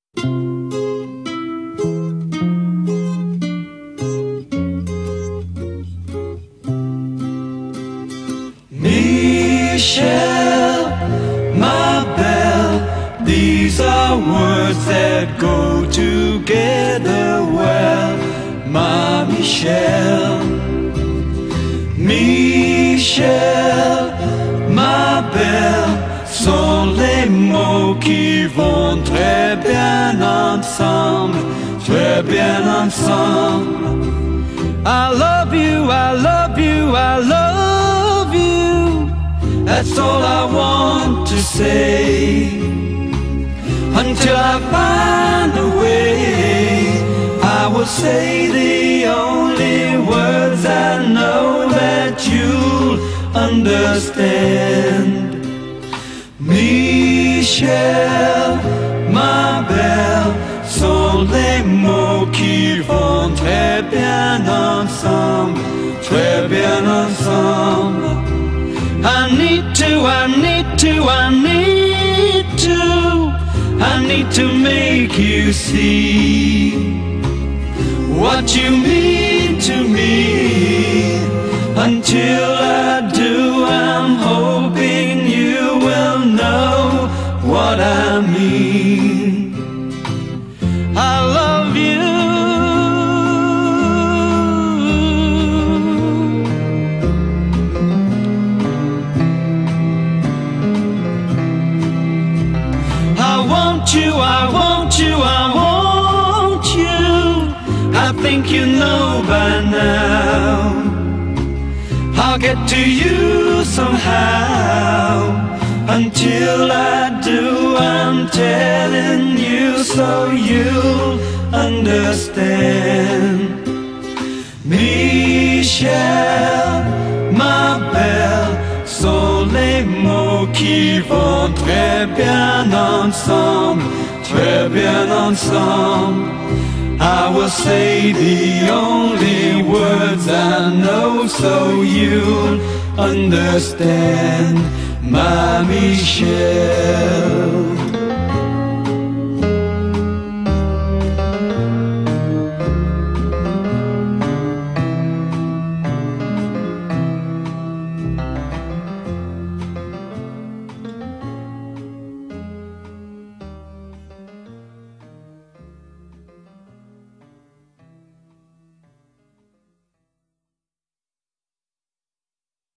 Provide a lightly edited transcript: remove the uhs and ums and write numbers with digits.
Michelle, my belle, these are words that go together well. My Michelle, Michelle, ma belle, sont les mots qui vont très bien ensemble, très bien ensemble. I love you, I love you, I love you. That's all I want to say. Until I find a way, I will say the only words I know that you'll understand. Michelle, ma belle, sont les mots qui vont très bien ensemble, très bien ensemble. I need to, I need to, I need to, I need to make you see what you mean to me. Until I do, I'm hoping you will know what I mean. I love you. I want you, I want you, I want you. I think you know by now. I'll get to you somehow. Until I do, I'm telling you so you'll understand. Michelle, ma belle, sont les mots qui vont très bien ensemble, très bien ensemble. I will say the only words I know so you'll understand, my Michelle.